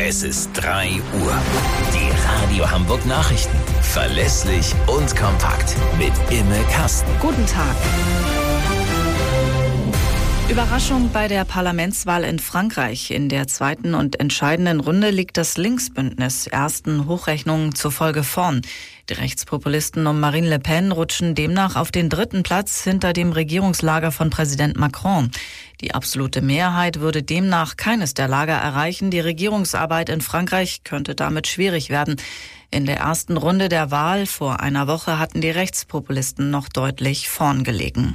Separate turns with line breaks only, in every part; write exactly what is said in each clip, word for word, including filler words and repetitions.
Es ist drei Uhr. Die Radio Hamburg Nachrichten. Verlässlich und kompakt. Mit Imme Kasten.
Guten Tag. Überraschung bei der Parlamentswahl in Frankreich. In der zweiten und entscheidenden Runde liegt das Linksbündnis ersten Hochrechnungen zufolge vorn. Die Rechtspopulisten um Marine Le Pen rutschen demnach auf den dritten Platz hinter dem Regierungslager von Präsident Macron. Die absolute Mehrheit würde demnach keines der Lager erreichen. Die Regierungsarbeit in Frankreich könnte damit schwierig werden. In der ersten Runde der Wahl vor einer Woche hatten die Rechtspopulisten noch deutlich vorn gelegen.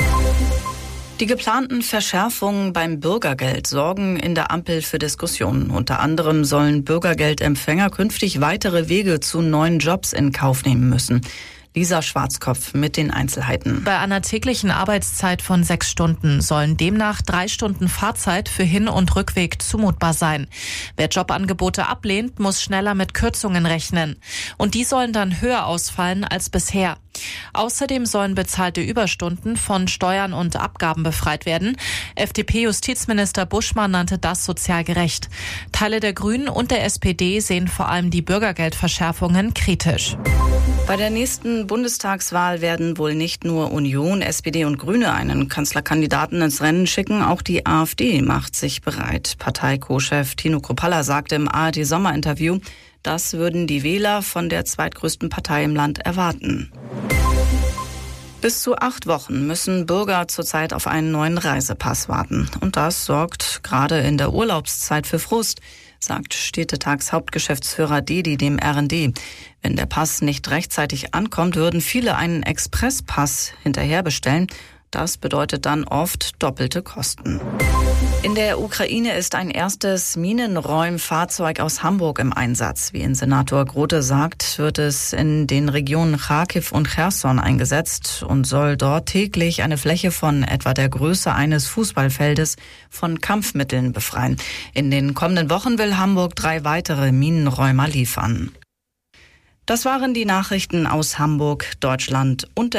Die geplanten Verschärfungen beim Bürgergeld sorgen in der Ampel für Diskussionen. Unter anderem sollen Bürgergeldempfänger künftig weitere Wege zu neuen Jobs in Kauf nehmen müssen. Lisa Schwarzkopf mit den Einzelheiten.
Bei einer täglichen Arbeitszeit von sechs Stunden sollen demnach drei Stunden Fahrzeit für Hin- und Rückweg zumutbar sein. Wer Jobangebote ablehnt, muss schneller mit Kürzungen rechnen. Und die sollen dann höher ausfallen als bisher. Außerdem sollen bezahlte Überstunden von Steuern und Abgaben befreit werden. F D P-Justizminister Buschmann nannte das sozial gerecht. Teile der Grünen und der S P D sehen vor allem die Bürgergeldverschärfungen kritisch.
Bei der nächsten Bundestagswahl werden wohl nicht nur Union, S P D und Grüne einen Kanzlerkandidaten ins Rennen schicken. Auch die AfD macht sich bereit. Partei-Co-Chef Tino Kruppalla sagte im A R D-Sommerinterview, das würden die Wähler von der zweitgrößten Partei im Land erwarten. Bis zu acht Wochen müssen Bürger zurzeit auf einen neuen Reisepass warten. Und das sorgt gerade in der Urlaubszeit für Frust, sagt Städtetags-Hauptgeschäftsführer Dedi dem R N D. Wenn der Pass nicht rechtzeitig ankommt, würden viele einen Expresspass hinterher bestellen. Das bedeutet dann oft doppelte Kosten. In der Ukraine ist ein erstes Minenräumfahrzeug aus Hamburg im Einsatz. Wie Innensenator Grote sagt, wird es in den Regionen Charkiw und Cherson eingesetzt und soll dort täglich eine Fläche von etwa der Größe eines Fußballfeldes von Kampfmitteln befreien. In den kommenden Wochen will Hamburg drei weitere Minenräumer liefern. Das waren die Nachrichten aus Hamburg, Deutschland und der